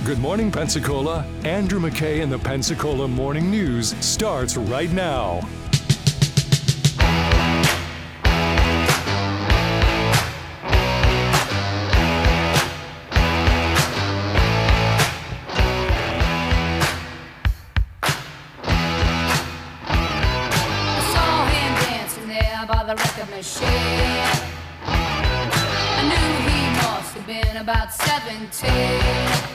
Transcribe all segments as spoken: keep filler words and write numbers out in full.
Good morning, Pensacola. Andrew McKay and the Pensacola Morning News starts right now. I saw him dancing there by the record machine. I knew he must have been about seventeen.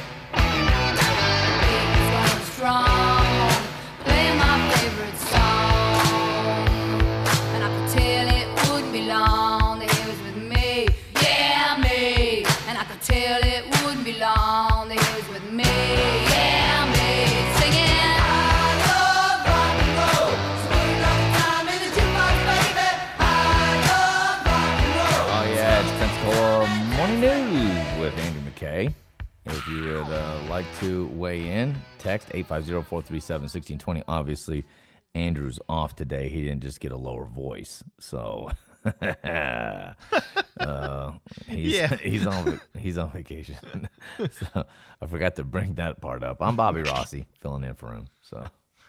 Strong, playing my favorite song, and I could tell it wouldn't be long that he was with me, yeah me, and I could tell it wouldn't be long that he was with me, yeah me, singing I love rock and roll, smooth like time in the jukebox, baby, I love rock and roll. Oh yeah, it's Pensacola Morning News with Andrew McKay. If you would uh, like to weigh in, text eight five zero, four three seven, one six two zero. Obviously, Andrew's off today. He didn't just get a lower voice. So uh, he's, Yeah. he's, on, he's on vacation. So I forgot to bring that part up. I'm Bobby Rossi, filling in for him. So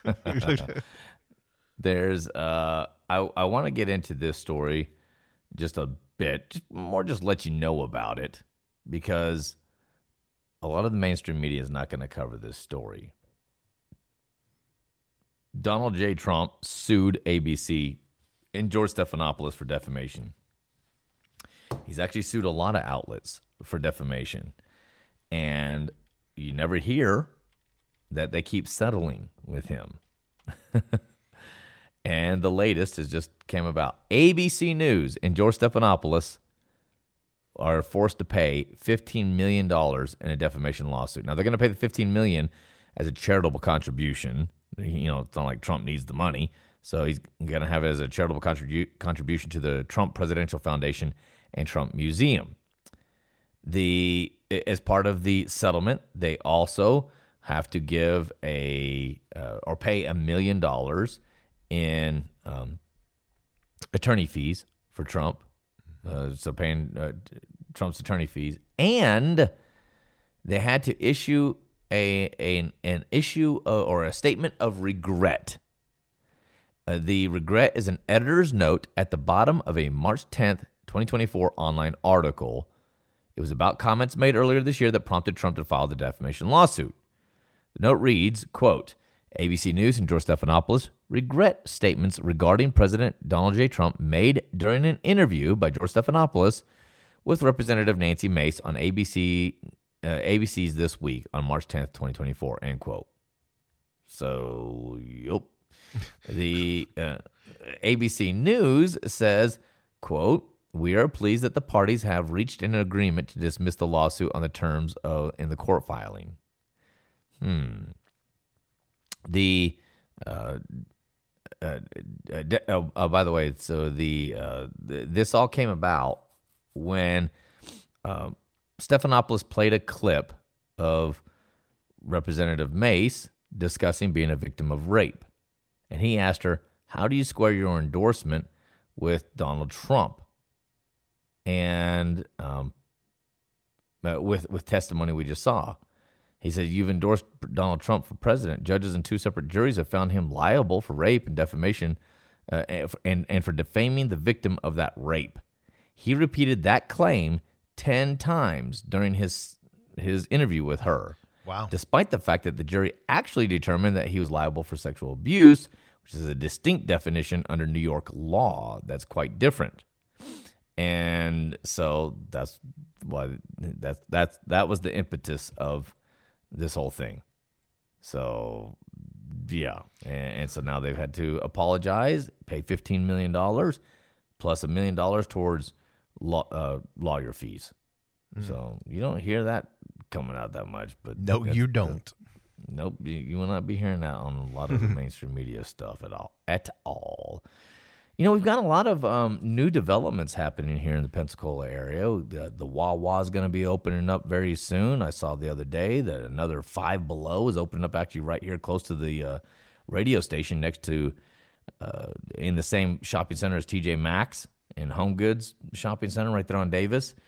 there's, uh, I, I want to get into this story just a bit, just more just let you know about it, because a lot of the mainstream media is not going to cover this story. Donald J. Trump sued A B C and George Stephanopoulos for defamation. He's actually sued a lot of outlets for defamation. And you never hear that they keep settling with him. And the latest has just came about. A B C News and George Stephanopoulos are forced to pay fifteen million dollars in a defamation lawsuit. Now, they're going to pay the fifteen million dollars as a charitable contribution. You know, it's not like Trump needs the money. So he's going to have it as a charitable contribu- contribution to the Trump Presidential Foundation and Trump Museum. The As part of the settlement, they also have to give a, uh, or pay a million dollars in um, attorney fees for Trump. Uh, so paying uh, Trump's attorney fees, and they had to issue a, a an issue uh, or a statement of regret. Uh, the regret is an editor's note at the bottom of a March tenth, twenty twenty-four online article. It was about comments made earlier this year that prompted Trump to file the defamation lawsuit. The note reads, quote, A B C News and George Stephanopoulos regret statements regarding President Donald J. Trump made during an interview by George Stephanopoulos with Representative Nancy Mace on A B C, uh, A B C's This Week on March tenth, twenty twenty-four, end quote. So, yep. The uh, A B C News says, quote, we are pleased that the parties have reached an agreement to dismiss the lawsuit on the terms of in the court filing. Hmm. The uh, uh, uh, de- oh, oh, by the way, so the, uh, the this all came about when uh, Stephanopoulos played a clip of Representative Mace discussing being a victim of rape, and he asked her, "How do you square your endorsement with Donald Trump?" And um, uh, with with testimony we just saw. He said, you've endorsed Donald Trump for president. Judges in two separate juries have found him liable for rape and defamation uh, and, and for defaming the victim of that rape. He repeated that claim ten times during his his interview with her. Wow. Despite the fact that the jury actually determined that he was liable for sexual abuse, which is a distinct definition under New York law that's quite different. And so that's why that's that's that was the impetus of this whole thing. So, yeah. And, and so now they've had to apologize, pay fifteen million dollars plus a million dollars towards law, uh, lawyer fees. Mm. So you don't hear that coming out that much. But no, you don't. Nope. You, you will not be hearing that on a lot of the mainstream media stuff at all. At all. You know, we've got a lot of um, new developments happening here in the Pensacola area. The, the Wawa is going to be opening up very soon. I saw the other day that another Five Below is opening up actually right here close to the uh, radio station next to, uh, in the same shopping center as T J Maxx and Home Goods shopping center right there on Davis.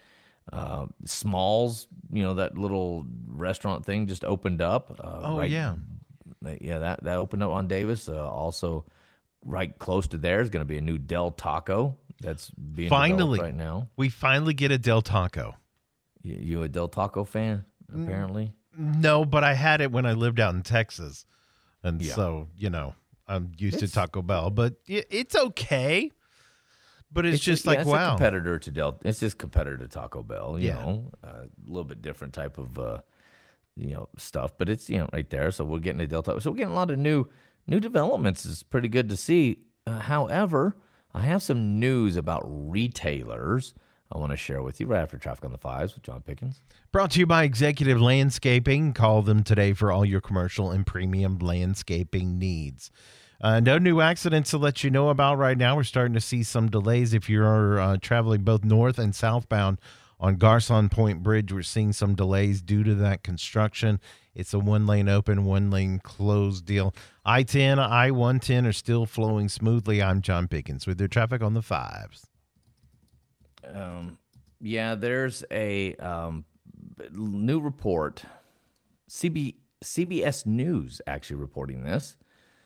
Uh, Smalls, you know, that little restaurant thing just opened up. Uh, Oh, right, yeah. Yeah, that, that opened up on Davis. Uh, also, right close to there is going to be a new Del Taco that's being Finally. developed right now. We finally get a Del Taco. You, you a Del Taco fan, apparently? No, but I had it when I lived out in Texas. And Yeah. so, you know, I'm used It's- to Taco Bell. But i- it's okay. But it's, just a- like, yeah, it's a wow. competitor to Del. It's just competitor to Taco Bell. You Yeah. know, a little bit different type of uh, you know stuff, but it's you know right there. So we're getting a Del Taco. So we're getting a lot of new new developments. It's pretty good to see. Uh, however, I have some news about retailers I want to share with you right after Traffic on the Fives with John Pickens. Brought to you by Executive Landscaping. Call them today for all your commercial and premium landscaping needs. Uh, no new accidents to let you know about right now. We're starting to see some delays if you're uh, traveling both north and southbound on Garcon Point Bridge. We're seeing some delays due to that construction. It's a one-lane open, one-lane closed deal. I ten, I one ten are still flowing smoothly. I'm John Pickens with your Traffic on the Fives. Um, yeah, there's a um, new report. C B, C B S News actually reporting this,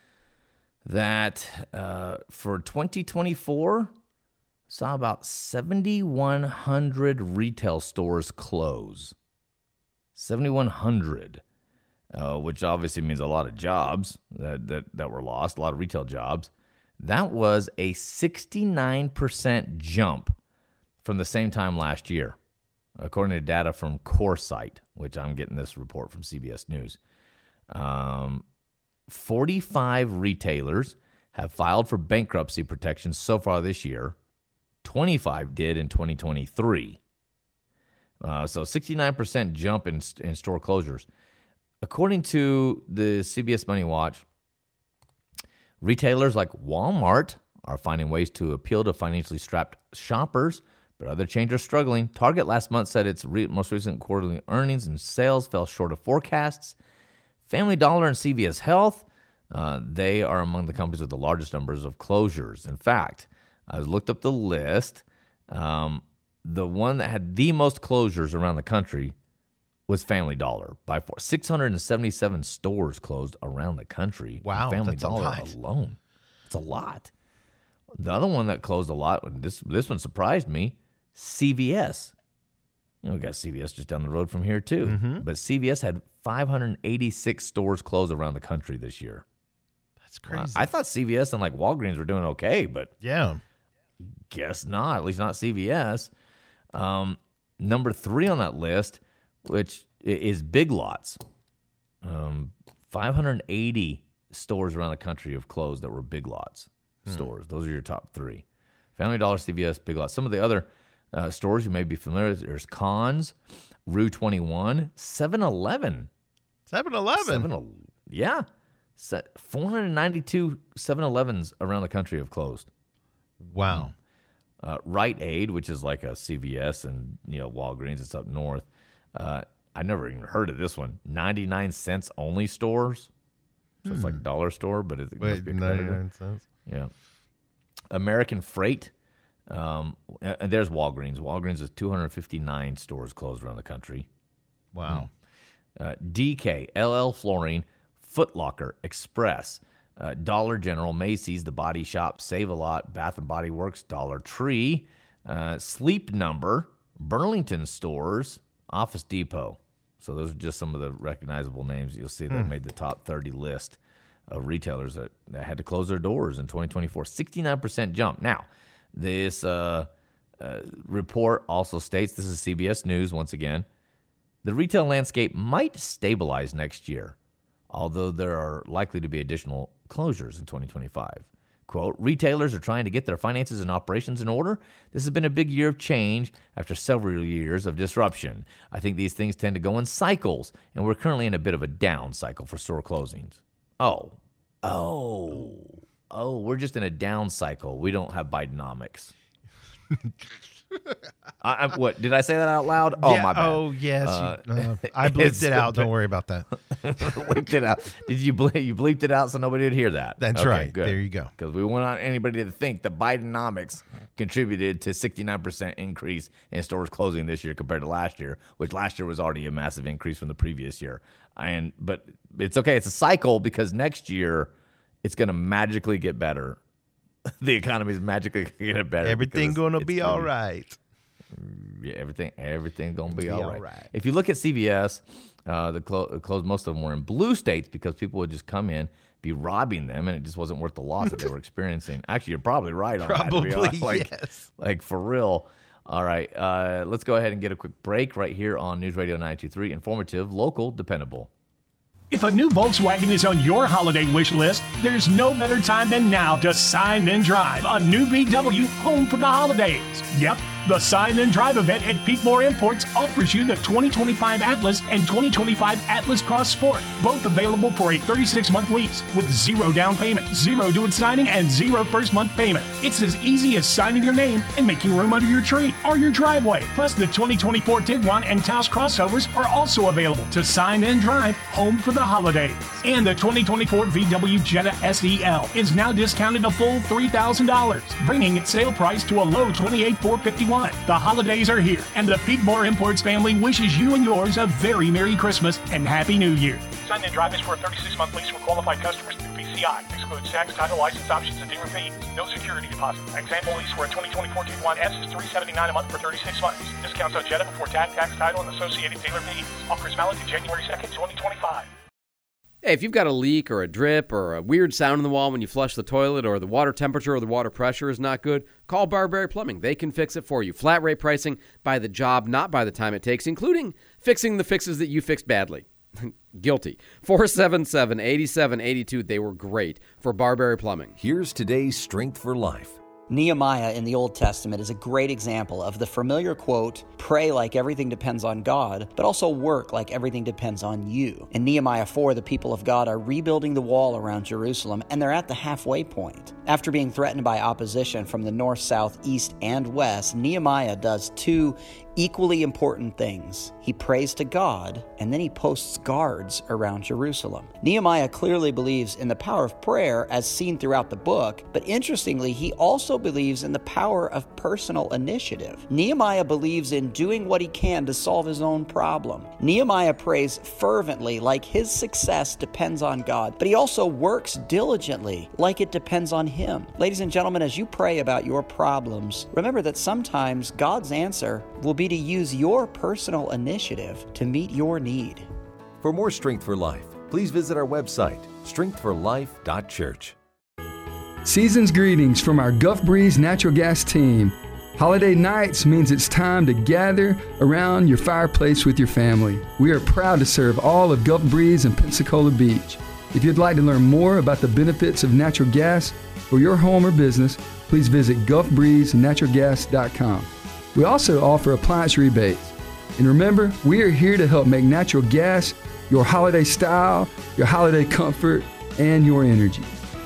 that uh, for twenty twenty-four, saw about seventy-one hundred retail stores close. seventy-one hundred, uh, which obviously means a lot of jobs that, that, that were lost, a lot of retail jobs. That was a sixty-nine percent jump from the same time last year, according to data from CoreSite, which I'm getting this report from C B S News. Um, forty-five retailers have filed for bankruptcy protection so far this year. twenty-five did in twenty twenty-three. Uh, so sixty-nine percent jump in, in store closures. According to the C B S Money Watch, retailers like Walmart are finding ways to appeal to financially strapped shoppers, but other chains are struggling. Target last month said its re- most recent quarterly earnings and sales fell short of forecasts. Family Dollar and C V S Health, uh, they are among the companies with the largest numbers of closures. In fact, I looked up the list. Um, the one that had the most closures around the country was Family Dollar. By four, six hundred seventy-seven stores closed around the country. Wow, Family that's a Dollar lot. alone. It's a lot. The other one that closed a lot, this this one surprised me, C V S. You know, we got C V S just down the road from here too. Mm-hmm. But C V S had five hundred eighty-six stores closed around the country this year. That's crazy. I thought C V S and like Walgreens were doing okay, but yeah. guess not. At least not C V S. Um, number three on that list, which i- is Big Lots. Um, five hundred eighty stores around the country have closed that were Big Lots stores. Those are your top three. Family Dollar, C V S, Big Lots. Some of the other uh, stores you may be familiar with, there's Conn's, Rue twenty-one, seven eleven. seven eleven. Seven, yeah. Se- four hundred ninety-two seven elevens around the country have closed. Wow. Uh, Rite Aid, which is like a C V S and you know Walgreens, it's up north. Uh, I never even heard of this one. ninety-nine cents only stores. So it's like a dollar store, but it, it must Wait, be a competitor. ninety-nine cents. Yeah. American Freight. Um, and there's Walgreens. Walgreens has two hundred fifty-nine stores closed around the country. Wow. Uh, D K, L L Flooring, Foot Locker, Express, uh, Dollar General, Macy's, The Body Shop, Save a Lot, Bath and Body Works, Dollar Tree, uh, Sleep Number, Burlington Stores, Office Depot. So those are just some of the recognizable names you'll see that made the top thirty list of retailers that, that had to close their doors in twenty twenty-four. sixty-nine percent jump. Now, this uh, uh, report also states, this is C B S News once again, the retail landscape might stabilize next year, although there are likely to be additional closures in twenty twenty-five. Quote, retailers are trying to get their finances and operations in order. This has been a big year of change after several years of disruption. I think these things tend to go in cycles, and we're currently in a bit of a down cycle for store closings. Oh, oh, oh, we're just in a down cycle. We don't have Bidenomics. I, I, what did I say that out loud? Oh yeah, my bad. Oh yes, Uh, you, uh, I bleeped it out. Don't worry about that. bleeped it out. Did you bleep? You bleeped it out so nobody would hear that. That's okay, right. Good. There you go. Because we want on anybody to think that Bidenomics contributed to sixty-nine percent increase in stores closing this year compared to last year, which last year was already a massive increase from the previous year. And but it's okay. It's a cycle because next year it's going to magically get better. The economy is magically going to get better. Everything going to be gonna all right. Yeah, everything, everything's gonna be, be all, all right. right. If you look at C V S, uh, the clo- closed most of them were in blue states because people would just come in, be robbing them, and it just wasn't worth the loss that they were experiencing. Actually, you're probably right on that. Probably, to be honest. like, yes. Like for real. All right, uh, let's go ahead and get a quick break right here on News Radio ninety-two point three. Informative, local, dependable. If a new Volkswagen is on your holiday wish list, there's no better time than now to sign and drive a new V W home for the holidays. Yep, the Sign and Drive event at Peakmore Imports offers you the twenty twenty-five Atlas and twenty twenty-five Atlas Cross Sport, both available for a thirty-six month lease with zero down payment, zero due at signing, and zero first month payment. It's as easy as signing your name and making room under your tree or your driveway. Plus, the twenty twenty-four Tiguan and Taos crossovers are also available to sign and drive home for the holidays. And the twenty twenty-four V W Jetta S E L is now discounted a full three thousand dollars, bringing its sale price to a low twenty-eight thousand four hundred fifty-one dollars. The holidays are here, and the Peakmore Imports family wishes you and yours a very Merry Christmas and Happy New Year. Sign and drive is for a thirty-six month lease for qualified customers through P C I. Excludes tax, title, license options, and dealer fees. No security deposit. Example lease for a twenty twenty-four Tiguan S is three hundred seventy-nine dollars a month for thirty-six months. Discounts on Jetta before tax, tax, title, and associated dealer fees. Offers valid to January second, twenty twenty-five. Hey, if you've got a leak or a drip or a weird sound in the wall when you flush the toilet, or the water temperature or the water pressure is not good, call Barbary Plumbing. They can fix it for you. Flat rate pricing by the job, not by the time it takes, including fixing the fixes that you fixed badly. Guilty. four seven seven, eight seven eight two. They were great for Barbary Plumbing. Here's today's Strength for Life. Nehemiah in the Old Testament is a great example of the familiar quote, pray like everything depends on God, but also work like everything depends on you. In Nehemiah four, the people of God are rebuilding the wall around Jerusalem, and they're at the halfway point. After being threatened by opposition from the north, south, east, and west, Nehemiah does two equally important things. He prays to God, and then he posts guards around Jerusalem. Nehemiah clearly believes in the power of prayer as seen throughout the book, but interestingly, he also believes in the power of personal initiative. Nehemiah believes in doing what he can to solve his own problem. Nehemiah prays fervently like his success depends on God, but he also works diligently like it depends on him. Ladies and gentlemen, as you pray about your problems, remember that sometimes God's answer will be to use your personal initiative to meet your need. For more Strength for Life, please visit our website, strength for life dot church. Season's greetings from our Gulf Breeze Natural Gas team. Holiday nights means it's time to gather around your fireplace with your family. We are proud to serve all of Gulf Breeze and Pensacola Beach. If you'd like to learn more about the benefits of natural gas for your home or business, please visit gulf breeze natural gas dot com. We also offer appliance rebates. And remember, we are here to help make natural gas your holiday style, your holiday comfort, and your energy.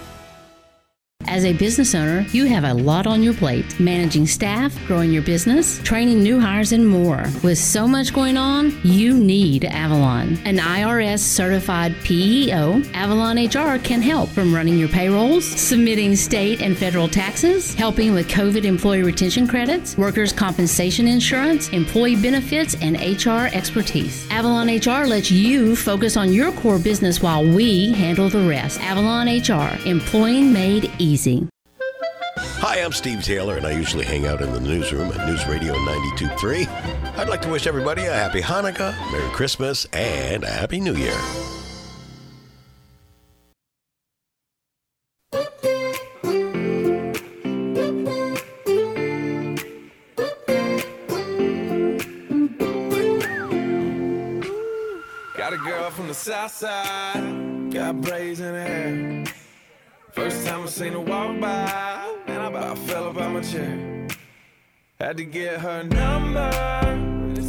As a business owner, you have a lot on your plate. Managing staff, growing your business, training new hires, and more. With so much going on, you need Avalon. An I R S certified P E O, Avalon H R can help from running your payrolls, submitting state and federal taxes, helping with COVID employee retention credits, workers' compensation insurance, employee benefits, and H R expertise. Avalon H R lets you focus on your core business while we handle the rest. Avalon H R, employing made easy. Easy. Hi, I'm Steve Taylor, and I usually hang out in the newsroom at News Radio ninety-two point three. I'd like to wish everybody a happy Hanukkah, Merry Christmas, and a Happy New Year. Got a girl from the south side, got braids in her hair. First time I seen her walk by, and I about fell up out my chair. Had to get her number,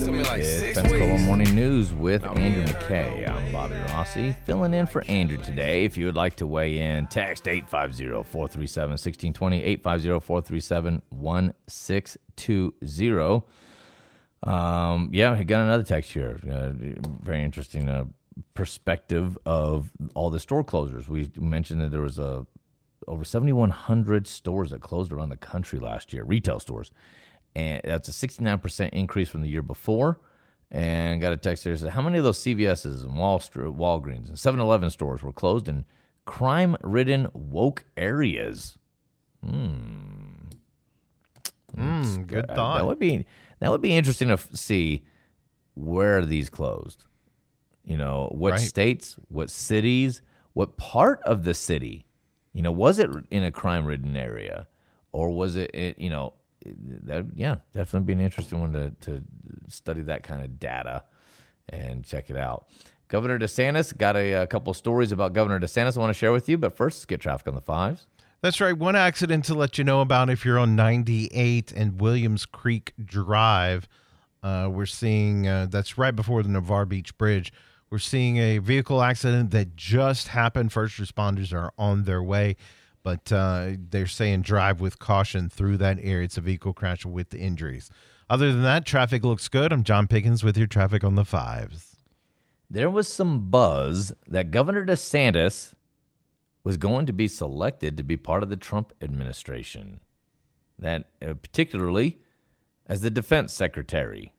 Took me like It's six Pensacola weeks. Morning News with Oh, Andrew yeah. McKay. I'm Bobby Rossi, filling in for Andrew today. If you would like to weigh in, text eight five zero, four three seven, one six two zero, eight five zero, four three seven, one six two zero. Um, yeah, we got another text here. Uh, very interesting uh, perspective of all the store closures. We mentioned that there was a over seventy-one hundred stores that closed around the country last year, retail stores. And that's a sixty-nine percent increase from the year before. And got a text here that said, how many of those C V S's and Wall Street, Walgreens and seven eleven stores were closed in crime-ridden woke areas? Hmm. Mm, good Uh, thought. That would be that would be interesting to f- see where are these closed. You know, what Right. states, what cities, what part of the city. You know, was it in a crime-ridden area, or was it, it you know, that yeah, definitely be an interesting one to to study that kind of data and check it out. Governor DeSantis got a, a couple stories about Governor DeSantis I want to share with you, but first, let's get traffic on the fives. That's right. One accident to let you know about if you're on ninety-eight and Williams Creek Drive. Uh, we're seeing uh, that's right before the Navarre Beach Bridge. We're seeing a vehicle accident that just happened. First responders are on their way, but uh, they're saying drive with caution through that area. It's a vehicle crash with injuries. Other than that, traffic looks good. I'm John Pickens with your traffic on the fives. There was some buzz that Governor DeSantis was going to be selected to be part of the Trump administration, that uh, particularly as the defense secretary.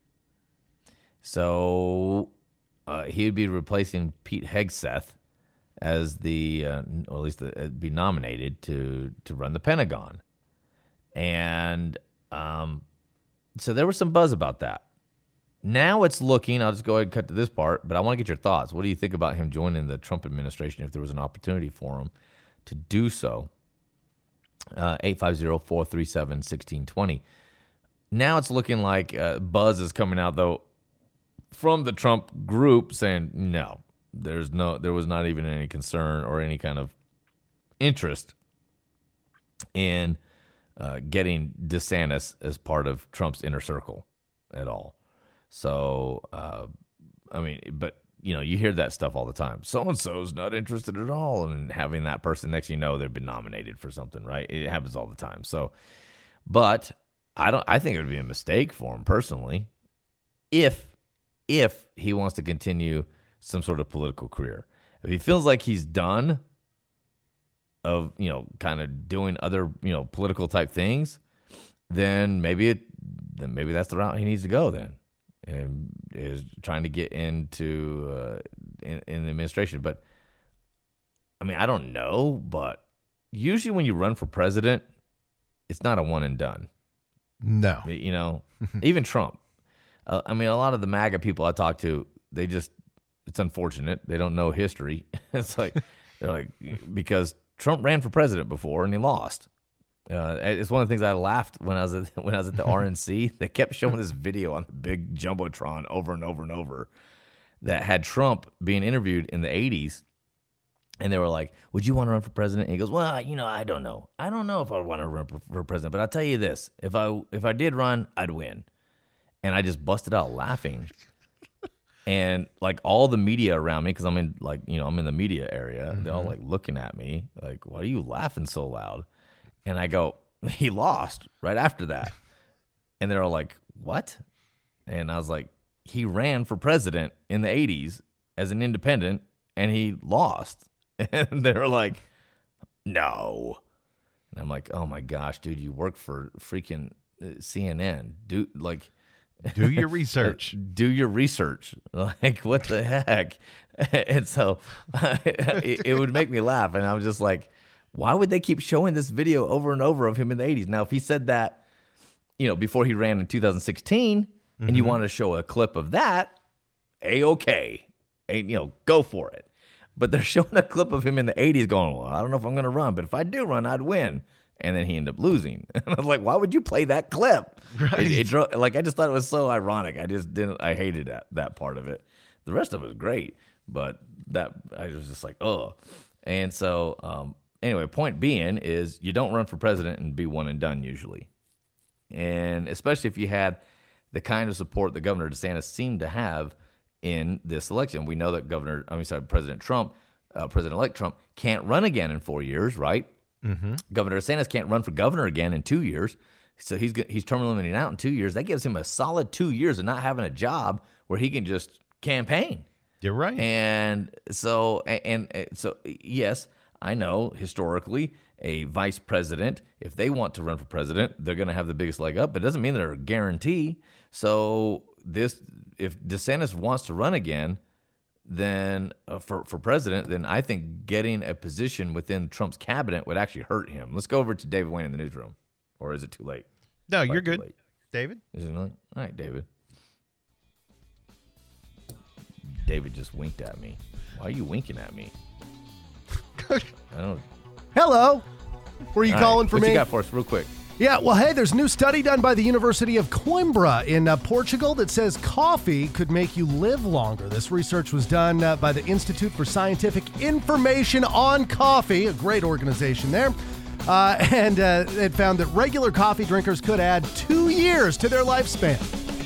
So uh, he would be replacing Pete Hegseth as the, uh, or at least the, uh, be nominated to to run the Pentagon. And um, so there was some buzz about that. Now it's looking, I'll just go ahead and cut to this part, but I want to get your thoughts. What do you think about him joining the Trump administration if there was an opportunity for him to do so? Uh, eight five zero, four three seven, one six two zero. Now it's looking like uh, buzz is coming out, though, from the Trump group saying, no, there's no, there was not even any concern or any kind of interest in uh, getting DeSantis as part of Trump's inner circle at all. So, uh, I mean, but, you know, you hear that stuff all the time. So-and-so's not interested at all. And having that person next, you know, they've been nominated for something, right? It happens all the time. So, but I don't, I think it would be a mistake for him personally if, if he wants to continue some sort of political career. If he feels like he's done of, you know, kind of doing other, you know, political type things, then maybe it, then maybe that's the route he needs to go then. And is trying to get into uh, in, in the administration. But, I mean, I don't know, but usually when you run for president, it's not a one and done. No. You know, even Trump. Uh, I mean, a lot of the MAGA people I talk to, they just, it's unfortunate. They don't know history. It's like, they're like, because Trump ran for president before and he lost. Uh, it's one of the things I laughed when I was at, when I was at the R N C. They kept showing this video on the big jumbotron over and over and over that had Trump being interviewed in the eighties, and they were like, "Would you want to run for president?" And he goes, "Well, you know, I don't know. I don't know if I want to run for, for president, but I'll tell you this: if I if I did run, I'd win." And I just busted out laughing, and like all the media around me, because I'm in like you know I'm in the media area, mm-hmm. They're all like looking at me like, "Why are you laughing so loud?" And I go, he lost right after that. And they're all like, what? And I was like, he ran for president in the eighties as an independent, and he lost. And they're like, no. And I'm like, oh my gosh, dude, you work for freaking C N N. Do like, do your research. do your research. Like, what the heck? And so it, it would make me laugh. And I was just like, why would they keep showing this video over and over of him in the eighties? Now, if he said that, you know, before he ran in two thousand sixteen, mm-hmm. and you want to show a clip of that, A-okay. A, you know, go for it. But they're showing a clip of him in the eighties going, well, I don't know if I'm going to run, but if I do run, I'd win. And then he ended up losing. And I was like, why would you play that clip? Right. It, it drove, like, I just thought it was so ironic. I just didn't, I hated that, that part of it. The rest of it was great, but that, I was just like, oh. And so, um, anyway, point being is you don't run for president and be one and done usually. And especially if you had the kind of support that Governor DeSantis seemed to have in this election. We know that Governor, I mean, sorry, President Trump, uh, President-elect Trump can't run again in four years, right? Mm-hmm. Governor DeSantis can't run for governor again in two years. So he's he's term limiting out in two years. That gives him a solid two years of not having a job where he can just campaign. You're right. And so, and, and so, yes, I know historically a vice president, if they want to run for president, they're going to have the biggest leg up. But it doesn't mean they're a guarantee. So this, if DeSantis wants to run again, then uh, for for president, then I think getting a position within Trump's cabinet would actually hurt him. Let's go over to David Wayne in the newsroom. Or is it too late? No, Quite you're too good. late. David? Is it really? All right, David. David just winked at me. Why are you winking at me? I don't. Hello. Were you All calling right, for what me? you got for us, real quick? Yeah, well, hey, there's a new study done by the University of Coimbra in uh, Portugal that says coffee could make you live longer. This research was done uh, by the Institute for Scientific Information on Coffee, a great organization there. Uh, and uh, it found that regular coffee drinkers could add two years to their lifespan.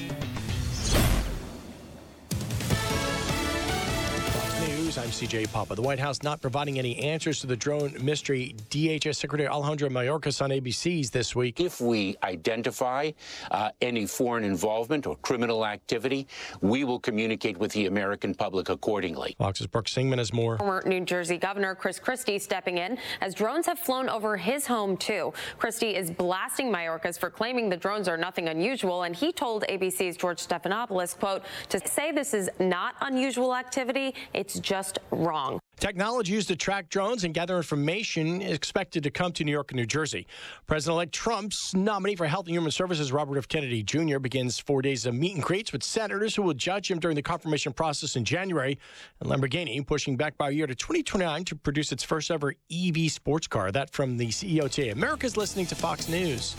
I'm C J Papa. The White House not providing any answers to the drone mystery. D H S Secretary Alejandro Mayorkas on A B C's this week. If we identify uh, any foreign involvement or criminal activity, we will communicate with the American public accordingly. Fox's Brooke Singman has more. Former New Jersey Governor Chris Christie stepping in as drones have flown over his home, too. Christie is blasting Mayorkas for claiming the drones are nothing unusual, and he told A B C's George Stephanopoulos, quote, to say this is not unusual activity, it's just wrong. Technology used to track drones and gather information is expected to come to New York and New Jersey. President-elect Trump's nominee for Health and Human Services, Robert F. Kennedy Junior, begins four days of meet and greets with senators who will judge him during the confirmation process in January. And Lamborghini pushing back by a year to twenty twenty-nine to produce its first ever E V sports car. That from the C E O today. America's listening to Fox News.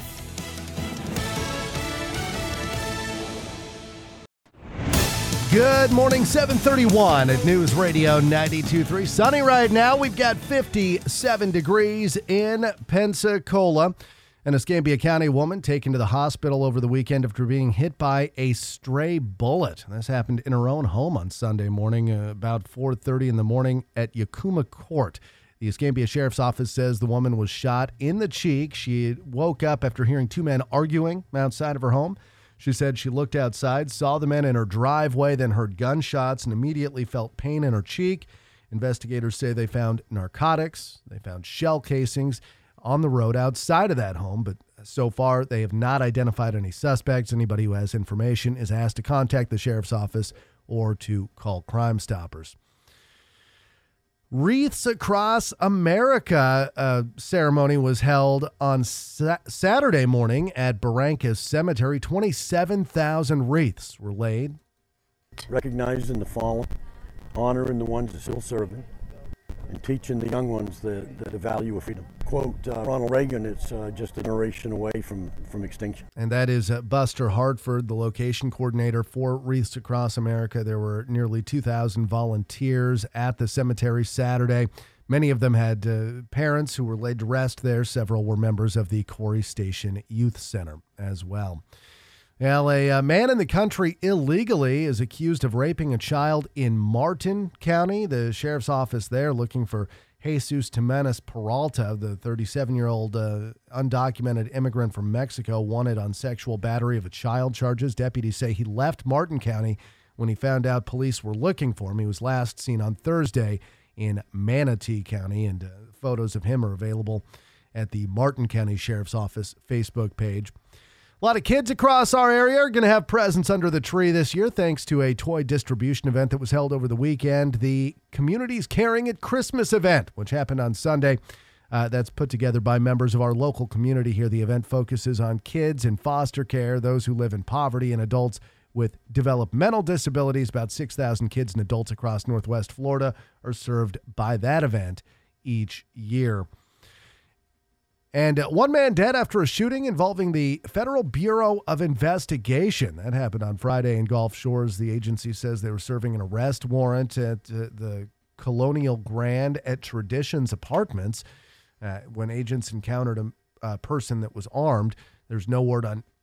Good morning, seven thirty-one at News Radio ninety-two point three. Sunny right now. We've got fifty-seven degrees in Pensacola. An Escambia County woman taken to the hospital over the weekend after being hit by a stray bullet. This happened in her own home on Sunday morning, uh, about four thirty in the morning at Yakuma Court. The Escambia Sheriff's Office says the woman was shot in the cheek. She woke up after hearing two men arguing outside of her home. She said she looked outside, saw the men in her driveway, then heard gunshots and immediately felt pain in her cheek. Investigators say they found narcotics. They found shell casings on the road outside of that home, but so far they have not identified any suspects. Anybody who has information is asked to contact the sheriff's office or to call Crime Stoppers. Wreaths Across America uh, ceremony was held on sa- Saturday morning at Barrancas Cemetery. twenty-seven thousand wreaths were laid. Recognizing the fallen, honoring the ones that still serving, and teaching the young ones the, the, the value of freedom. Quote uh, Ronald Reagan, it's uh, just a generation away from, from extinction. And that is uh, Buster Hartford, the location coordinator for Wreaths Across America. There were nearly two thousand volunteers at the cemetery Saturday. Many of them had uh, parents who were laid to rest there. Several were members of the Corey Station Youth Center as well. Well, a uh, man in the country illegally is accused of raping a child in Martin County. The sheriff's office there looking for Jesus Jimenez Peralta, the thirty-seven-year-old uh, undocumented immigrant from Mexico, wanted on sexual battery of a child charges. Deputies say he left Martin County when he found out police were looking for him. He was last seen on Thursday in Manatee County, and uh, photos of him are available at the Martin County Sheriff's Office Facebook page. A lot of kids across our area are going to have presents under the tree this year thanks to a toy distribution event that was held over the weekend. The Communities Caring It Christmas event, which happened on Sunday. Uh, that's put together by members of our local community here. The event focuses on kids in foster care, those who live in poverty, and adults with developmental disabilities. About six thousand kids and adults across Northwest Florida are served by that event each year. And uh, one man dead after a shooting involving the Federal Bureau of Investigation. That happened on Friday in Gulf Shores. The agency says they were serving an arrest warrant at uh, the Colonial Grand at Traditions Apartments uh, when agents encountered a, a person that was armed. There's no word on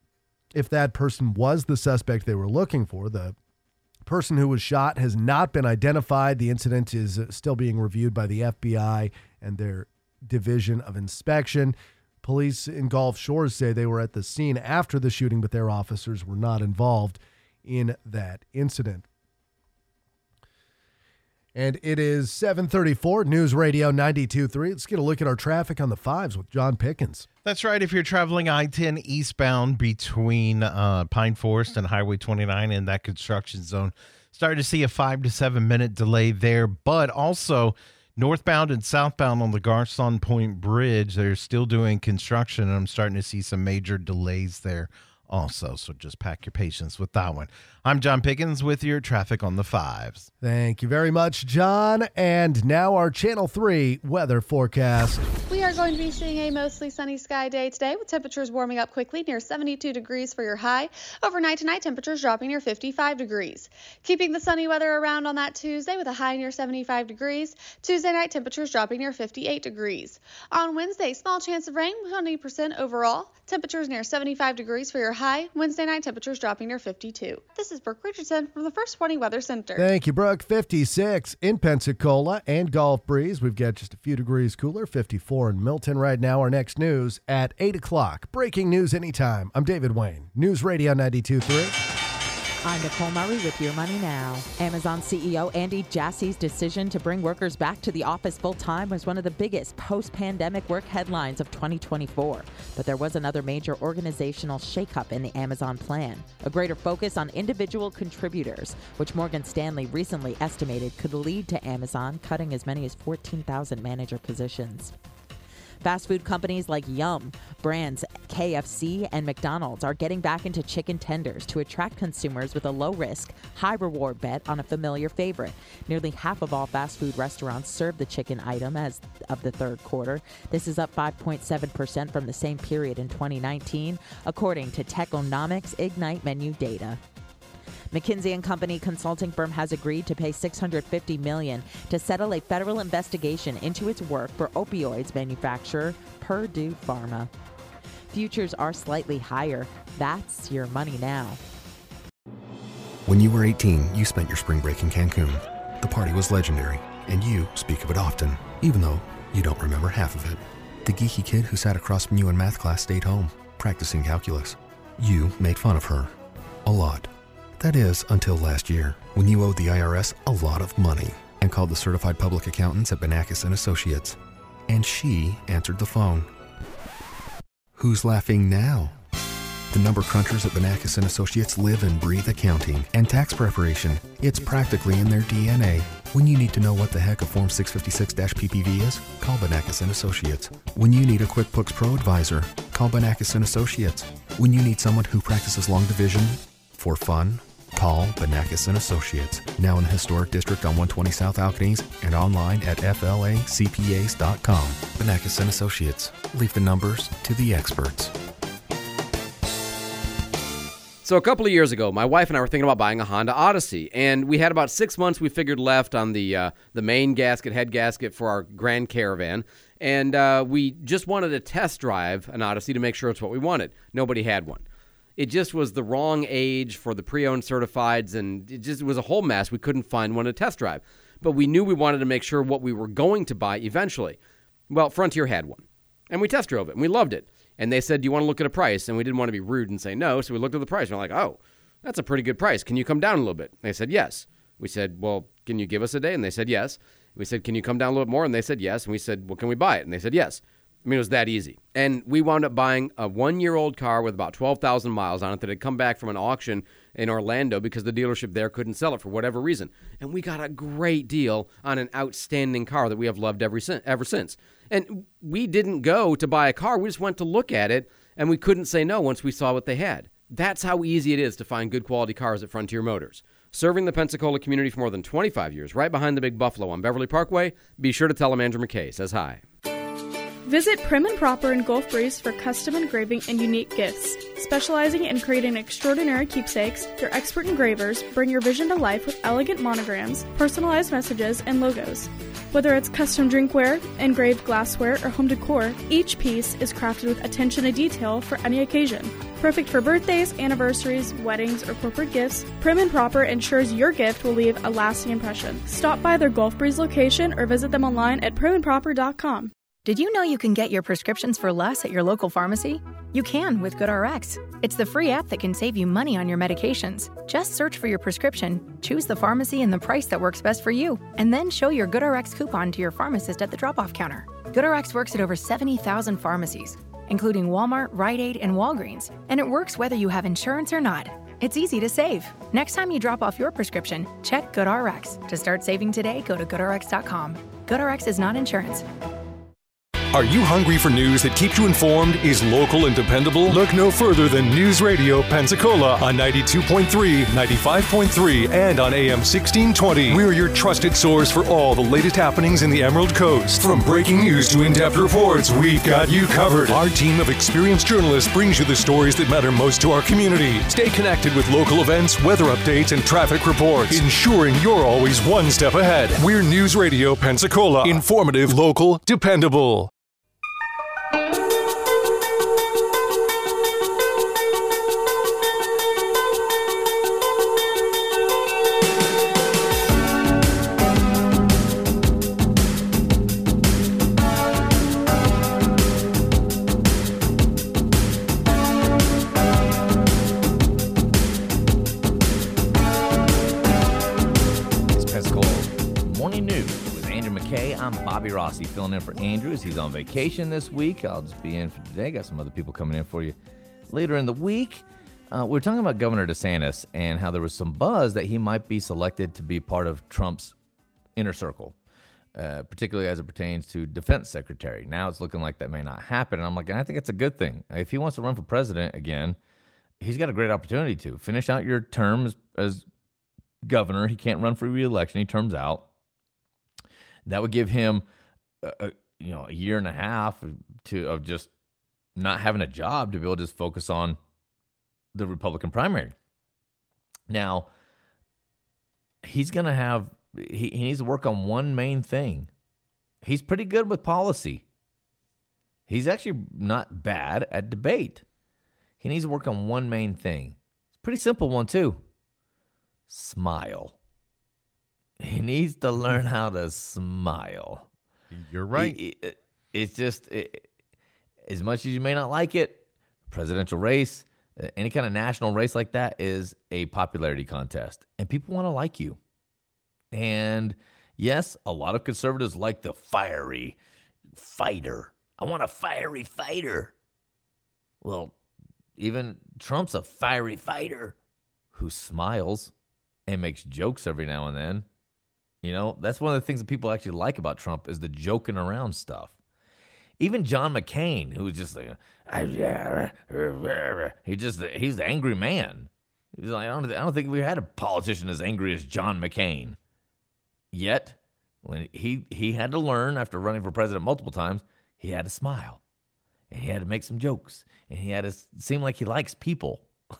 if that person was the suspect they were looking for. The person who was shot has not been identified. The incident is still being reviewed by the F B I and their Division of Inspection. Police in Gulf Shores say they were at the scene after the shooting, but their officers were not involved in that incident. And it is seven thirty-four, News Radio ninety-two point three. Let's get a look at our traffic on the fives with John Pickens. That's right. If you're traveling I ten eastbound between uh, Pine Forest and Highway twenty-nine in that construction zone, starting to see a five to seven minute delay there. But also northbound and southbound on the Garcon Point Bridge, they're still doing construction, and I'm starting to see some major delays there also. So just pack your patience with that one. I'm John Pickens with your traffic on the fives. Thank you very much, John. And now our Channel three weather forecast. We are going to be seeing a mostly sunny sky day today with temperatures warming up quickly near seventy-two degrees for your high. Overnight tonight, temperatures dropping near fifty-five degrees. Keeping the sunny weather around on that Tuesday with a high near seventy-five degrees. Tuesday night, temperatures dropping near fifty-eight degrees. On Wednesday, small chance of rain, twenty percent overall. Temperatures near seventy-five degrees for your high. Wednesday night, temperatures dropping near fifty-two. This is Brooke Richardson from the First Warning Weather Center. Thank you, Brooke. fifty-six in Pensacola and Gulf Breeze. We've got just a few degrees cooler, fifty-four in Milton right now. Our next news at eight o'clock. Breaking news anytime. I'm David Wayne. News Radio ninety-two point three. I'm Nicole Murray with Your Money Now. Amazon C E O Andy Jassy's decision to bring workers back to the office full-time was one of the biggest post-pandemic work headlines of twenty twenty-four. But there was another major organizational shakeup in the Amazon plan, a greater focus on individual contributors, which Morgan Stanley recently estimated could lead to Amazon cutting as many as fourteen thousand manager positions. Fast food companies like Yum! Brands, K F C, and McDonald's are getting back into chicken tenders to attract consumers with a low-risk, high-reward bet on a familiar favorite. Nearly half of all fast food restaurants serve the chicken item as of the third quarter. This is up five point seven percent from the same period in twenty nineteen, according to Techonomics Ignite menu data. McKinsey and Company consulting firm has agreed to pay six hundred fifty million dollars to settle a federal investigation into its work for opioids manufacturer Purdue Pharma. Futures are slightly higher. That's Your Money Now. When you were eighteen, you spent your spring break in Cancun. The party was legendary, and you speak of it often, even though you don't remember half of it. The geeky kid who sat across from you in math class stayed home, practicing calculus. You made fun of her. A lot. That is, until last year, when you owed the I R S a lot of money and called the certified public accountants at Banakis and Associates. And she answered the phone. Who's laughing now? The number crunchers at Banakis and Associates live and breathe accounting and tax preparation. It's practically in their D N A. When you need to know what the heck a Form six fifty-six P P V is, call Banakis and Associates. When you need a QuickBooks Pro advisor, call Banakis and Associates. When you need someone who practices long division for fun, call Banakis and Associates. Now in the historic district on one twenty South Alcanese and online at F L A C P As dot com. Banakis and Associates. Leave the numbers to the experts. So a couple of years ago, my wife and I were thinking about buying a Honda Odyssey, and we had about six months we figured left on the uh, the main gasket, head gasket for our Grand Caravan, and uh, we just wanted to test drive an Odyssey to make sure it's what we wanted. Nobody had one. It just was the wrong age for the pre-owned certifieds, and it just was a whole mess. We couldn't find one to test drive, but we knew we wanted to make sure what we were going to buy eventually. Well, Frontier had one, and we test drove it, and we loved it. And they said, do you want to look at a price? And we didn't want to be rude and say no, so we looked at the price. And we're like, oh, that's a pretty good price. Can you come down a little bit? And they said, yes. We said, well, can you give us a day? And they said, yes. We said, can you come down a little bit more? And they said, yes. And we said, well, can we buy it? And they said, yes. I mean, it was that easy. And we wound up buying a one-year-old car with about twelve thousand miles on it that had come back from an auction in Orlando because the dealership there couldn't sell it for whatever reason. And we got a great deal on an outstanding car that we have loved ever since. Ever since. And we didn't go to buy a car. We just went to look at it, and we couldn't say no once we saw what they had. That's how easy it is to find good quality cars at Frontier Motors. Serving the Pensacola community for more than twenty-five years, right behind the Big Buffalo on Beverly Parkway. Be sure to tell them Andrew McKay says hi. Visit Prim and Proper in Gulf Breeze for custom engraving and unique gifts. Specializing in creating extraordinary keepsakes, their expert engravers bring your vision to life with elegant monograms, personalized messages, and logos. Whether it's custom drinkware, engraved glassware, or home decor, each piece is crafted with attention to detail for any occasion. Perfect for birthdays, anniversaries, weddings, or corporate gifts, Prim and Proper ensures your gift will leave a lasting impression. Stop by their Gulf Breeze location or visit them online at prim and proper dot com. Did you know you can get your prescriptions for less at your local pharmacy? You can with GoodRx. It's the free app that can save you money on your medications. Just search for your prescription, choose the pharmacy and the price that works best for you, and then show your GoodRx coupon to your pharmacist at the drop-off counter. GoodRx works at over seventy thousand pharmacies, including Walmart, Rite Aid, and Walgreens, and it works whether you have insurance or not. It's easy to save. Next time you drop off your prescription, check GoodRx. To start saving today, go to good r x dot com. GoodRx is not insurance. Are you hungry for news that keeps you informed, is local and dependable? Look no further than News Radio Pensacola on ninety-two point three, ninety-five point three, and on A M sixteen twenty. We're your trusted source for all the latest happenings in the Emerald Coast. From breaking news to in-depth reports, we've got you covered. Our team of experienced journalists brings you the stories that matter most to our community. Stay connected with local events, weather updates, and traffic reports, ensuring you're always one step ahead. We're News Radio Pensacola. Informative, local, dependable. Bobby Rossi filling in for Andrews. He's on vacation this week. I'll just be in for today. Got some other people coming in for you later in the week. Uh, we're talking about Governor DeSantis and how there was some buzz that he might be selected to be part of Trump's inner circle, uh, particularly as it pertains to defense secretary. Now it's looking like that may not happen. And I'm like, I think it's a good thing. If he wants to run for president again, he's got a great opportunity to finish out your term as, as governor. He can't run for re-election. He terms out. That would give him, a, a, you know, a year and a half to of just not having a job to be able to just focus on the Republican primary. Now, he's going to have, he, he needs to work on one main thing. He's pretty good with policy. He's actually not bad at debate. He needs to work on one main thing. It's a pretty simple one, too. Smile. He needs to learn how to smile. You're right. It, it, it's just, it, as much as you may not like it, presidential race, any kind of national race like that is a popularity contest. And people want to like you. And yes, a lot of conservatives like the fiery fighter. I want a fiery fighter. Well, even Trump's a fiery fighter who smiles and makes jokes every now and then. You know, that's one of the things that people actually like about Trump is the joking around stuff. Even John McCain, who's just like, he just he's the angry man. He's like, I don't, I don't think we had a politician as angry as John McCain. Yet, when he he had to learn after running for president multiple times, he had to smile, and he had to make some jokes, and he had to seem like he likes people,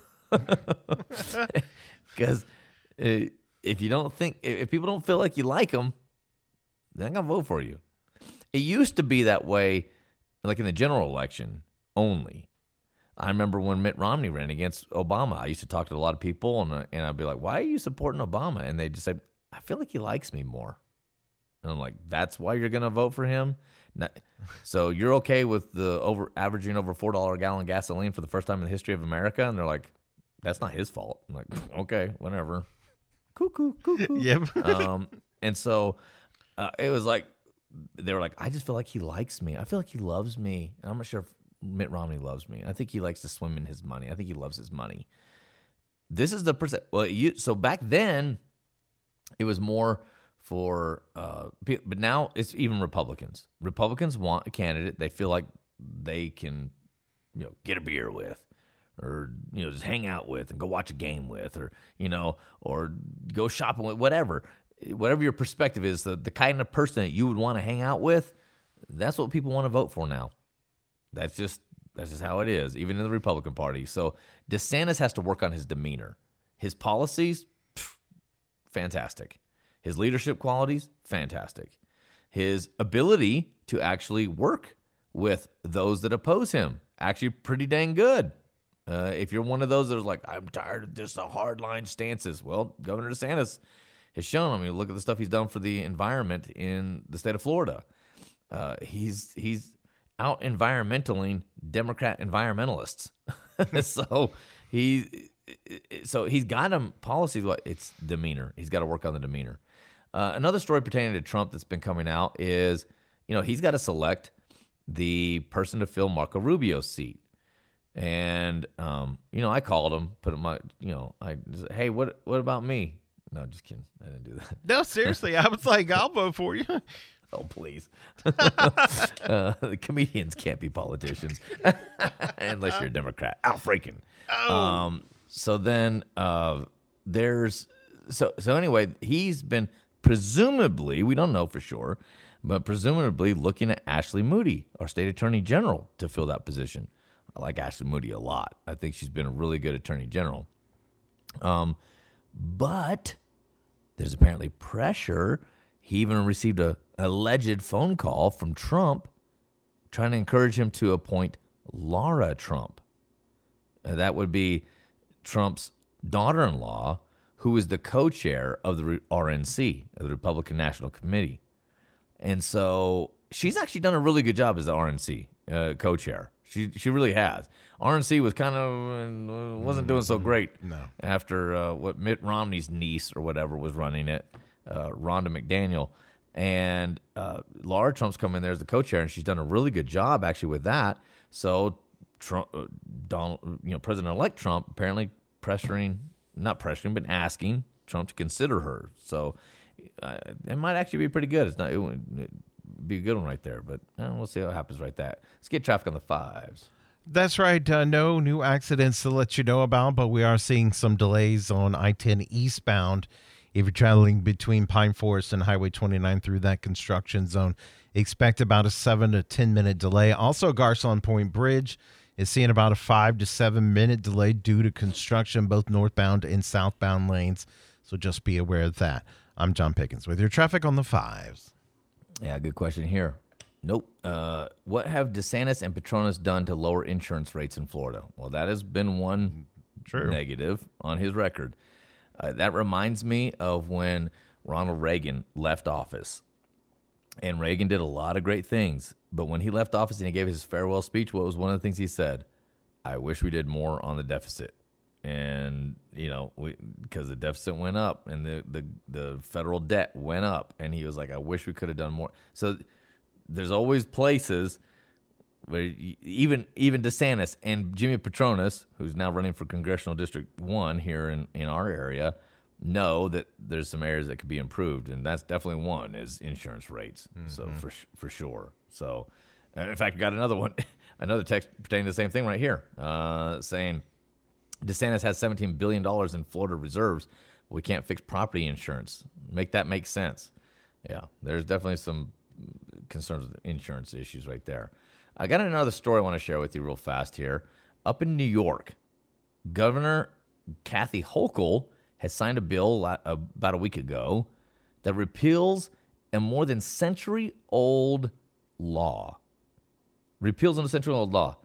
because. Uh, If you don't think, if people don't feel like you like them, they're not going to vote for you. It used to be that way, like in the general election only. I remember when Mitt Romney ran against Obama, I used to talk to a lot of people, and, and I'd be like, why are you supporting Obama? And they'd just say, I feel like he likes me more. And I'm like, that's why you're going to vote for him? Not, so you're okay with the over averaging over four dollars a gallon gasoline for the first time in the history of America? And they're like, that's not his fault. I'm like, okay, whatever. Cuckoo, cuckoo. Yep. um, and so uh, it was like, they were like, I just feel like he likes me. I feel like he loves me. And I'm not sure if Mitt Romney loves me. I think he likes to swim in his money. I think he loves his money. This is the percent. Well, you, so back then, it was more for, uh, but now it's even Republicans. Republicans want a candidate they feel like they can, you know, get a beer with. Or, you know, just hang out with and go watch a game with, or, you know, or go shopping with, whatever. Whatever your perspective is, the, the kind of person that you would want to hang out with, that's what people want to vote for now. That's just that's just how it is, even in the Republican Party. So DeSantis has to work on his demeanor. His policies, pff, fantastic. His leadership qualities, fantastic. His ability to actually work with those that oppose him, actually pretty dang good. Uh, if you're one of those that are like, I'm tired of just a hardline stances, well, Governor DeSantis has shown. I mean, look at the stuff he's done for the environment in the state of Florida. Uh, he's he's out environmentaling Democrat environmentalists. so he so he's got him policies. What it's demeanor. He's got to work on the demeanor. Uh, another story pertaining to Trump that's been coming out is, you know, he's got to select the person to fill Marco Rubio's seat. And, um, you know, I called him, put him my, you know, I said, hey, what what about me? No, just kidding. I didn't do that. No, seriously. I was like, I'll vote for you. Oh, please. uh, the comedians can't be politicians unless you're a Democrat. Al Franken. Oh. Um, so then uh, there's, so so anyway, he's been presumably, we don't know for sure, but presumably looking at Ashley Moody, our state attorney general, to fill that position. I like Ashley Moody a lot. I think she's been a really good attorney general. Um, but there's apparently pressure. He even received a alleged phone call from Trump trying to encourage him to appoint Laura Trump. Uh, that would be Trump's daughter-in-law, who is the co-chair of the R N C, the Republican National Committee. And so she's actually done a really good job as the R N C uh, co-chair. She she really has. R N C was kind of uh, wasn't doing so great no. after uh, what Mitt Romney's niece or whatever was running it, uh, Rhonda McDaniel, and uh, Laura Trump's come in there as the co-chair, and she's done a really good job actually with that. So Trump, uh, Donald, you know, President-elect Trump apparently pressuring, not pressuring, but asking Trump to consider her. So uh, it might actually be pretty good. It's not. It would be a good one right there, but uh, we'll see what happens right there. Let's get traffic on the fives. That's right. Uh, no new accidents to let you know about, but we are seeing some delays on I ten eastbound. If you're traveling between Pine Forest and Highway twenty-nine through that construction zone, expect about a seven to ten minute delay. Also, Garcon Point Bridge is seeing about a five to seven minute delay due to construction, both northbound and southbound lanes. So just be aware of that. I'm John Pickens with your traffic on the fives. Yeah, good question here. Nope. Uh, what have DeSantis and Petronas done to lower insurance rates in Florida? Well, that has been one True. negative on his record. Uh, that reminds me of when Ronald Reagan left office. And Reagan did a lot of great things. But when he left office and he gave his farewell speech, what was one of the things he said? I wish we did more on the deficit. And, you know, we, because the deficit went up and the, the, the federal debt went up. And he was like, I wish we could have done more. So there's always places where you, even even DeSantis and Jimmy Petronas, who's now running for Congressional District one here in, in our area, know that there's some areas that could be improved. And that's definitely one is insurance rates. Mm-hmm. So for for sure. So, in fact, we got another one, another text pertaining to the same thing right here, uh, saying, DeSantis has seventeen billion dollars in Florida reserves. We can't fix property insurance. Make that make sense. Yeah, there's definitely some concerns with insurance issues right there. I got another story I want to share with you real fast here. Up in New York, Governor Kathy Hochul has signed a bill about a week ago that repeals a more than century-old law. Repeals a century-old law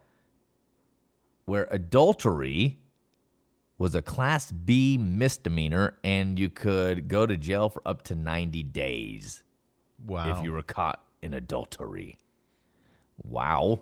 where adultery was a Class B misdemeanor, and you could go to jail for up to ninety days. Wow. If you were caught in adultery. Wow.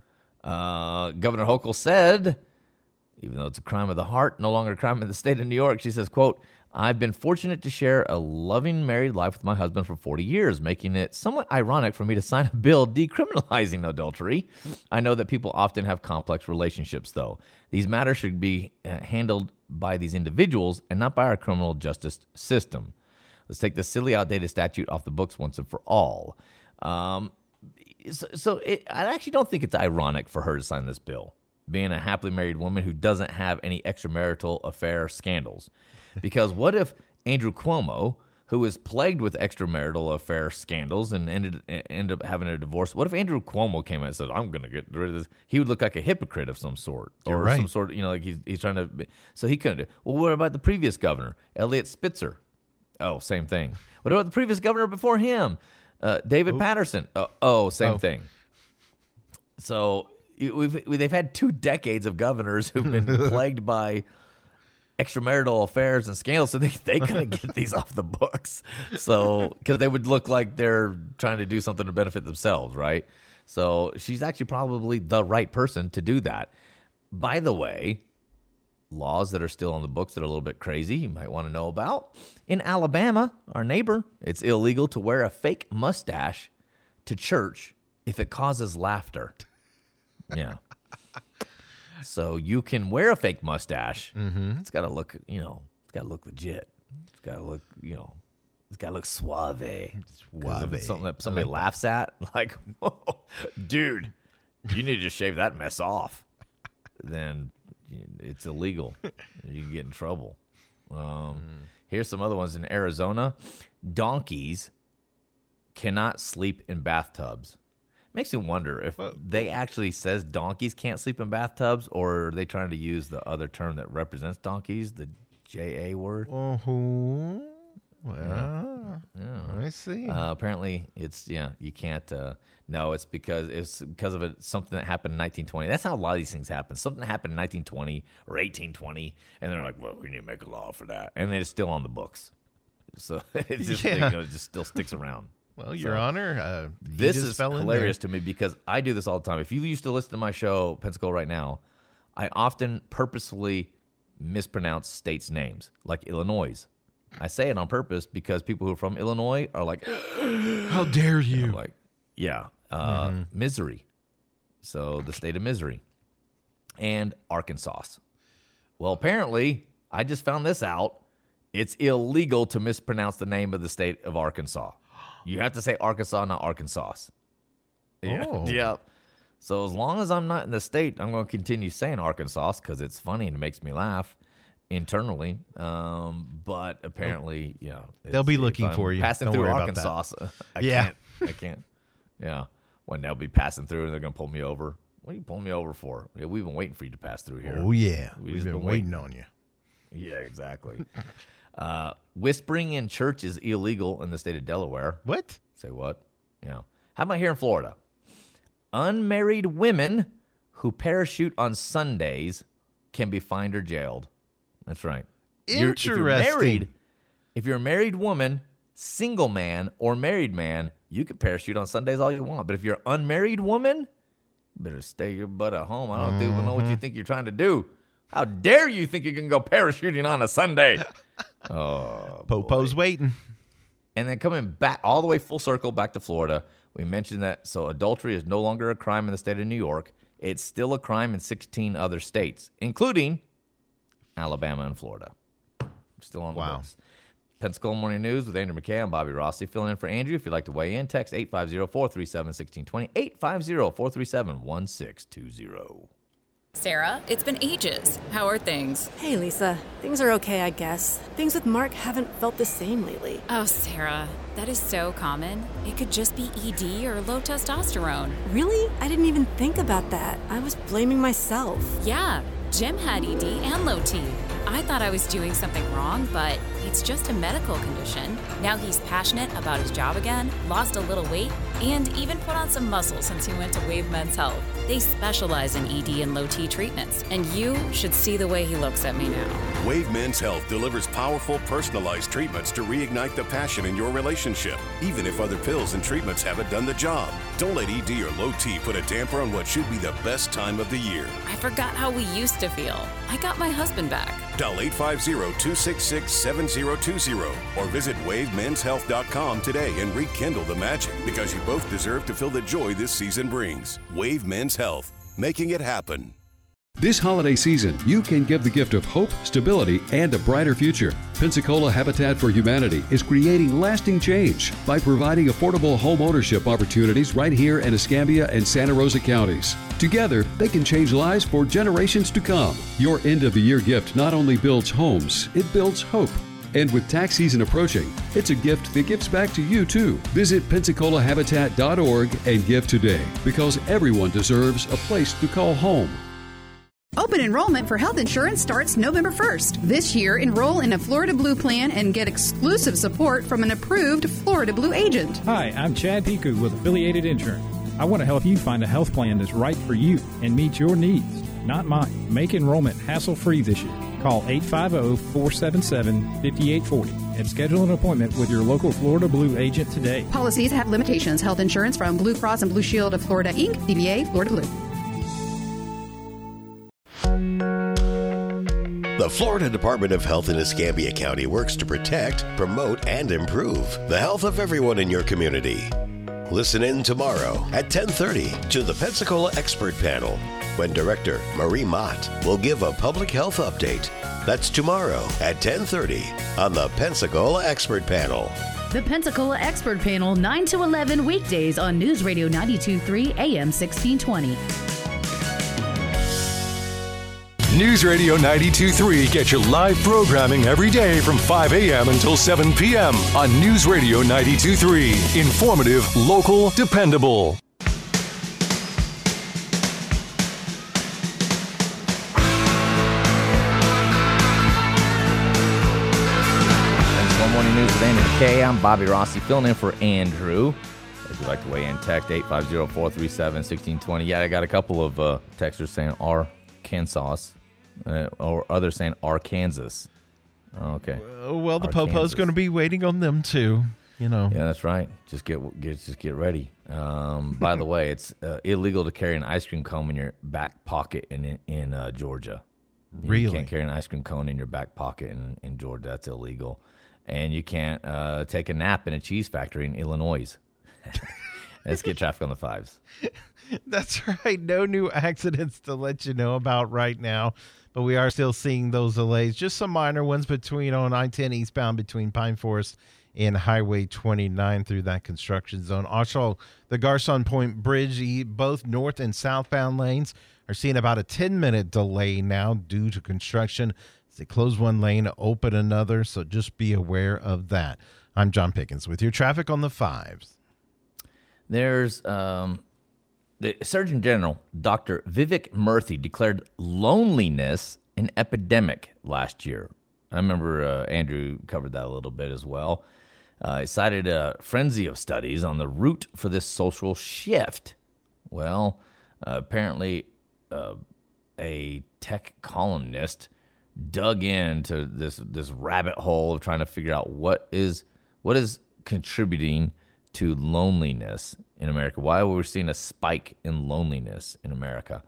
uh, Governor Hochul said, even though it's a crime of the heart, no longer a crime in the state of New York, she says, quote, I've been fortunate to share a loving married life with my husband for forty years, making it somewhat ironic for me to sign a bill decriminalizing adultery. I know that people often have complex relationships, though. These matters should be uh, handled by these individuals and not by our criminal justice system. Let's take the silly, outdated statute off the books once and for all. Um, so so it, I actually don't think it's ironic for her to sign this bill, being a happily married woman who doesn't have any extramarital affair scandals. Because what if Andrew Cuomo, who is plagued with extramarital affair scandals and ended ended up having a divorce, what if Andrew Cuomo came out and said, I'm going to get rid of this? He would look like a hypocrite of some sort. Or You're right. some sort of, you know, like he's, he's trying to, so he couldn't do. Well, what about the previous governor, Elliot Spitzer? Oh, same thing. What about the previous governor before him, uh, David Ooh. Patterson? Uh, oh, same oh. thing. So we've, they've had two decades of governors who've been plagued by extramarital affairs and scandals, so they, they couldn't get these off the books. So, because they would look like they're trying to do something to benefit themselves, right? So she's actually probably the right person to do that. By the way, laws that are still on the books that are a little bit crazy, you might want to know about. In Alabama, our neighbor, it's illegal to wear a fake mustache to church if it causes laughter. Yeah. So you can wear a fake mustache. Mm-hmm. It's got to look, you know, it's got to look legit. It's got to look, you know, it's got to look suave. Suave. If it's something that somebody laughs at, like, whoa, dude, you need to shave that mess off. Then it's illegal. You can get in trouble. Um, mm. Here's some other ones in Arizona. Donkeys cannot sleep in bathtubs. Makes me wonder if they actually says donkeys can't sleep in bathtubs, or are they trying to use the other term that represents donkeys, the J A word? Uh-huh. Well, yeah. Yeah. I see. Uh, apparently, it's, yeah, you can't. Uh, no, it's because it's because of it, something that happened in nineteen twenty. That's how a lot of these things happen. Something happened in nineteen twenty or eighteen twenty, and they're like, well, we need to make a law for that. And it's still on the books. So it's just, Yeah. you know, it just still sticks around. Well, Your So, Honor, uh, he this just is fell in hilarious there. to me because I do this all the time. If you used to listen to my show, Pensacola Right Now, I often purposefully mispronounce states' names, like Illinois. I say it on purpose because people who are from Illinois are like, how dare you? I'm like, yeah, uh, Mhm. Missouri. So the state of Missouri. And Arkansas. Well, apparently, I just found this out. It's illegal to mispronounce the name of the state of Arkansas. You have to say Arkansas, not Arkansas. Yeah. Oh. Yeah. So as long as I'm not in the state, I'm going to continue saying Arkansas because it's funny and it makes me laugh internally. Um, but apparently, yeah. They'll be it's- looking if I'm for you. Passing Don't through worry about Arkansas. that. I Yeah. can't. I can't. Yeah. When they'll be passing through and they're going to pull me over. What are you pulling me over for? Yeah, we've been waiting for you to pass through here. Oh, yeah. We We've just been waiting on you. Yeah, exactly. uh, whispering in church is illegal in the state of Delaware. What? Say what? Yeah. How about here in Florida? Unmarried women who parachute on Sundays can be fined or jailed. That's right. You're- if you're Interesting. married, if you're a married woman, single man, or married man, you can parachute on Sundays all you want. But if you're an unmarried woman, you better stay your butt at home. I don't even know what you think you're trying to do. How dare you think you can go parachuting on a Sunday? Oh, Popo's waiting. And then coming back all the way full circle back to Florida, we mentioned that so adultery is no longer a crime in the state of New York. It's still a crime in sixteen other states, including Alabama and Florida. Still on the Wow. books. Pensacola Morning News with Andrew McKay. I'm Bobby Rossi filling in for Andrew. If you'd like to weigh in, text eight five zero, four three seven, one six two zero, eight five zero, four three seven, one six two zero. Sarah, it's been ages. How are things? Hey, Lisa. Things are okay, I guess. Things with Mark haven't felt the same lately. Oh, Sarah, that is so common. It could just be E D or low testosterone. Really? I didn't even think about that. I was blaming myself. Yeah, Jim had E D and low T. I thought I was doing something wrong, but it's just a medical condition. Now he's passionate about his job again, lost a little weight, and even put on some muscle since he went to Wave Men's Health. They specialize in E D and low T treatments, and you should see the way he looks at me now. Wave Men's Health delivers powerful, personalized treatments to reignite the passion in your relationship, even if other pills and treatments haven't done the job. Don't let E D or low T put a damper on what should be the best time of the year. I forgot how we used to feel. I got my husband back. Dial eight five zero, two six six, seven zero two zero or visit wave mens health dot com today and rekindle the magic, because you both deserve to feel the joy this season brings. Wave Men's Health, making it happen. This holiday season, you can give the gift of hope, stability, and a brighter future. Pensacola Habitat for Humanity is creating lasting change by providing affordable home ownership opportunities right here in Escambia and Santa Rosa counties. Together, they can change lives for generations to come. Your end-of-the-year gift not only builds homes, it builds hope. And with tax season approaching, it's a gift that gives back to you too. Visit Pensacola Habitat dot org and give today, because everyone deserves a place to call home. Open enrollment for health insurance starts November first. This year, enroll in a Florida Blue plan and get exclusive support from an approved Florida Blue agent. Hi, I'm Chad Piku with Affiliated Insurance. I want to help you find a health plan that's right for you and meets your needs, not mine. Make enrollment hassle-free this year. Call eight five zero, four seven seven, five eight four zero and schedule an appointment with your local Florida Blue agent today. Policies have limitations. Health insurance from Blue Cross and Blue Shield of Florida, Incorporated, D B A, Florida Blue. The Florida Department of Health in Escambia County works to protect, promote, and improve the health of everyone in your community. Listen in tomorrow at ten thirty to the Pensacola Expert Panel, when Director Marie Mott will give a public health update. That's tomorrow at ten thirty on the Pensacola Expert Panel. The Pensacola Expert Panel, nine to eleven weekdays on News Radio ninety-two point three A M sixteen twenty. News Radio ninety-two point three gets you live programming every day from five a.m. until seven p.m. on News Radio ninety-two point three. Informative, local, dependable. Morning News with Andrew McKay. I'm Bobby Rossi, filling in for Andrew. If you'd like to weigh in, text eight five zero, four three seven, one six two zero. Yeah, I got a couple of uh, texters saying Arkansas, uh, or others saying Arkansas. Okay. Uh, well, the Popo's going to be waiting on them too. You know. Yeah, that's right. Just get, get just get ready. Um, by the way, it's uh, illegal to carry an ice cream cone in your back pocket in in uh, Georgia. Really? You can't carry an ice cream cone in your back pocket in, in Georgia. That's illegal. And you can't uh, take a nap in a cheese factory in Illinois. Let's get traffic on the fives. That's right. No new accidents to let you know about right now, but we are still seeing those delays. Just some minor ones between on I ten eastbound between Pine Forest and Highway twenty-nine through that construction zone. Also, the Garcon Point Bridge, both north and southbound lanes are seeing about a ten-minute delay now due to construction. They close one lane, open another, so just be aware of that. I'm John Pickens with your traffic on the fives. There's um, the Surgeon General, Doctor Vivek Murthy, declared loneliness an epidemic last year. I remember uh, Andrew covered that a little bit as well. Uh, he cited a frenzy of studies on the root for this social shift. Well, uh, apparently uh, a tech columnist dug into this this rabbit hole of trying to figure out what is what is contributing to loneliness in America. Why are we seeing a spike in loneliness in America?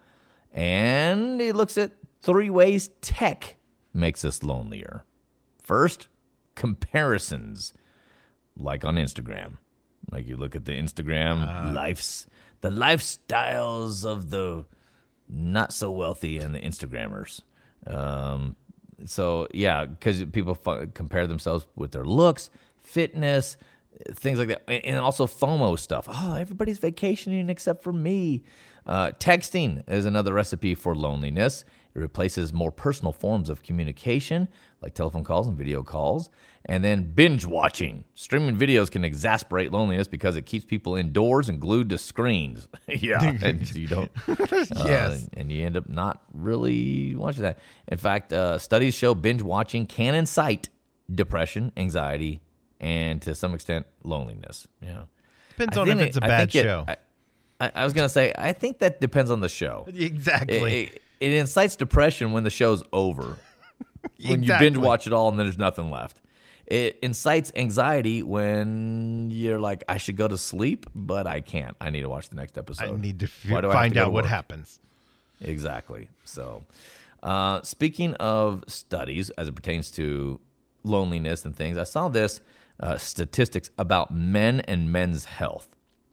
And he looks at three ways tech makes us lonelier. First, comparisons, like on Instagram. Like you look at the Instagram uh. lives, the lifestyles of the not so wealthy and the Instagrammers. Um, so yeah, because people f- compare themselves with their looks, fitness, things like that, and also FOMO stuff. Oh, everybody's vacationing except for me. Uh, texting is another recipe for loneliness. It replaces more personal forms of communication, like telephone calls and video calls. And then binge watching. Streaming videos can exasperate loneliness because it keeps people indoors and glued to screens. yeah, and you don't. yes, uh, and you end up not really watching that. In fact, uh, studies show binge watching can incite depression, anxiety, and to some extent loneliness. Yeah, depends I on if it's it, a bad show. It, I, I was gonna say I think that depends on the show. Exactly. It, it, it incites depression when the show's over. When exactly. you binge watch it all and then there's nothing left. It incites anxiety when you're like, I should go to sleep, but I can't. I need to watch the next episode. I need to f- find to out what happens. Exactly. So, uh, speaking of studies as it pertains to loneliness and things, I saw this uh, statistics about men and men's health.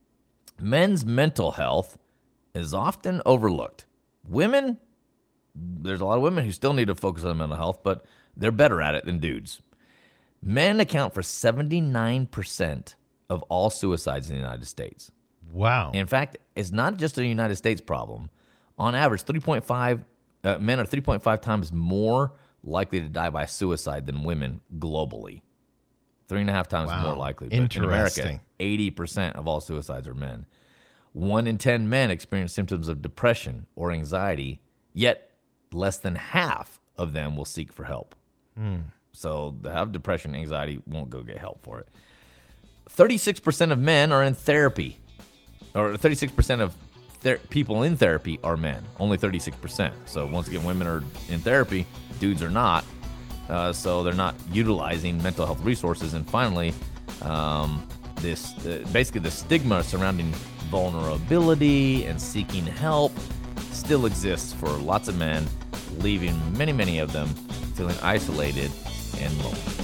Men's mental health is often overlooked. Women, there's a lot of women who still need to focus on mental health, but they're better at it than dudes. Men account for seventy-nine percent of all suicides in the United States. Wow. In fact, it's not just a United States problem. On average, three point five uh, men are three point five times more likely to die by suicide than women globally. Three and a half times wow. more likely. But Interesting. In America, eighty percent of all suicides are men. One in ten men experience symptoms of depression or anxiety, yet less than half of them will seek for help. Mm. So to have depression, anxiety, won't go get help for it. thirty-six percent of men are in therapy. or thirty-six percent of ther- people in therapy are men. Only thirty-six percent. So once again, women are in therapy, dudes are not. Uh, so they're not utilizing mental health resources. And finally, um, this uh, basically the stigma surrounding vulnerability and seeking help still exists for lots of men, leaving many, many of them feeling isolated and lonely.